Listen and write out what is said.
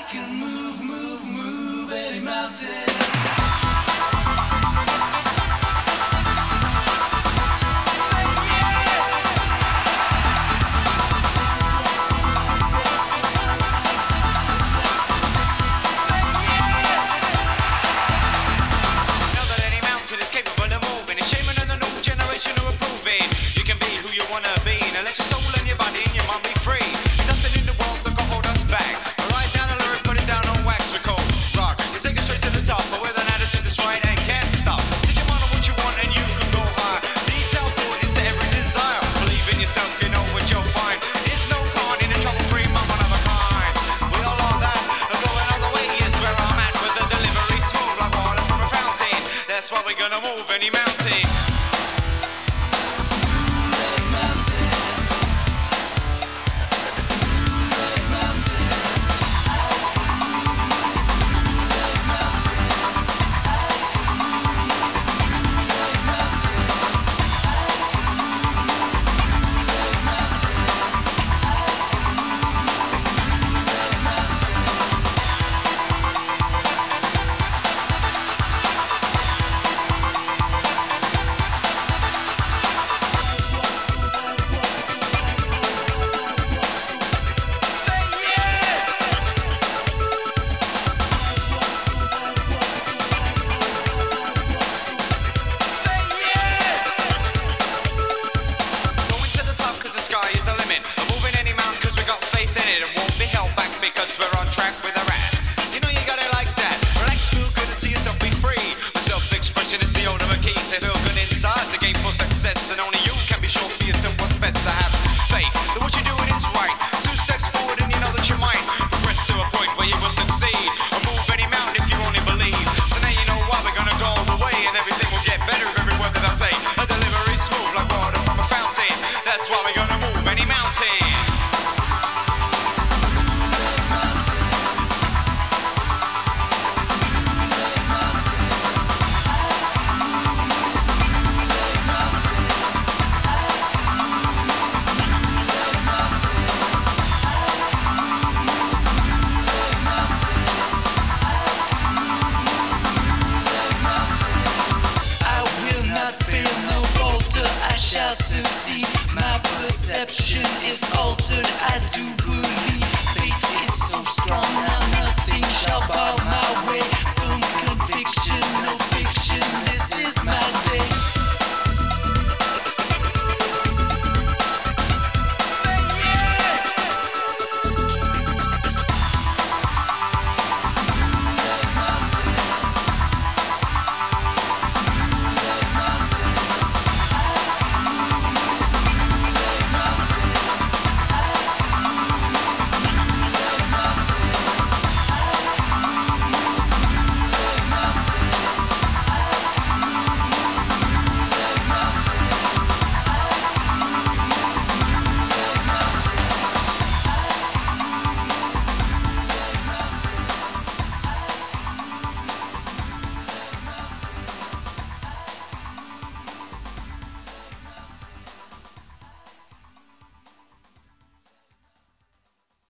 can move, move, move any mountain. That's why we're gonna move any mountain. Success, and only you can be sure for yourself what's best. To have faith that what you're doing is right. 2 steps forward and you know that you might progress to a point where you will succeed, or move any mountain if you only believe. So now you know why we're gonna go all the way, and everything will get better with every word that I say. A delivery smooth like water from a fountain. That's why we're gonna move any mountain. Shall succeed. My perception